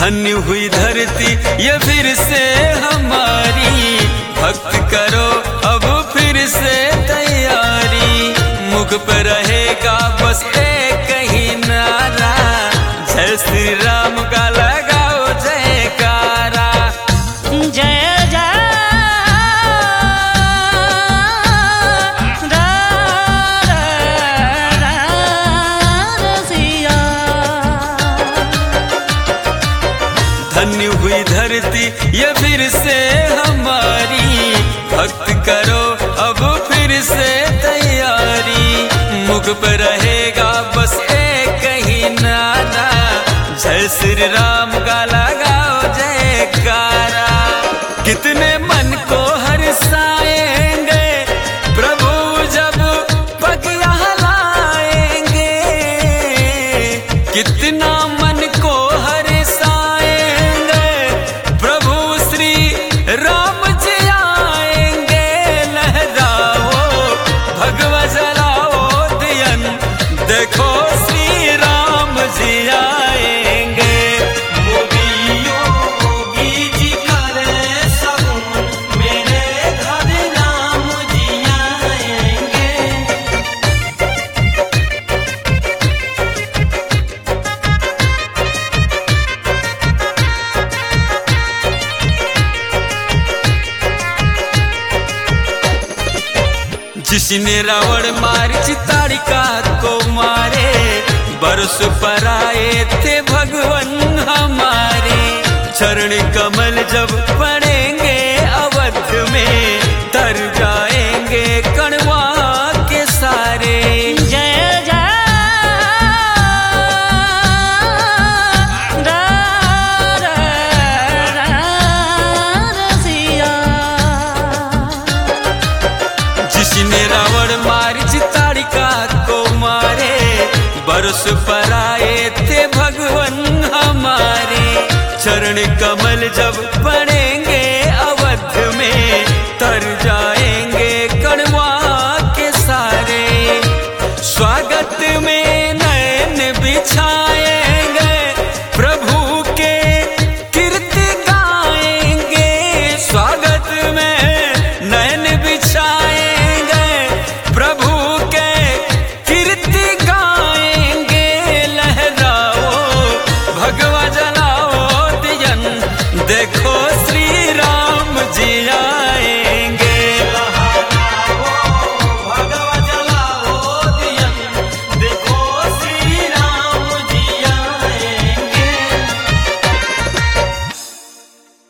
धन्य हुई धरती ये फिर से हमारी, भक्त करो अब फिर से तैयारी। मुख पर रहेगा बस एक ही नारा, जय श्री राम का लगाओ जयकारा। जय जय धन्य हुई धरती ये फिर से हमारी, भक्त करो अब फिर से तैयारी। मुख पर रहेगा बस एक ही नारा, जय श्री राम का लगाओ जयकारा। कितने मन को हर्षाएंगे प्रभु जब पग यहाँ लाएंगे, कितना मन को राम जी आएंगे। लहराओ भगवा जलाओ दियन, देखो श्री राम जी आएंगे। मोदी योगी जी करे सब, मेरे घर राम जी आएंगे। जिसने रावण मार चिताड़िका को मारे, बरस पर आए थे भगवान हमारे। चरण कमल जब पड़ेंगे अवध में, तर जाएंगे कणवा के सारे। जय जय जिसने रावण मार चिताड़िका को मारे, बरस पर आए थे भगवान हमारे। चरण कमल जब पड़े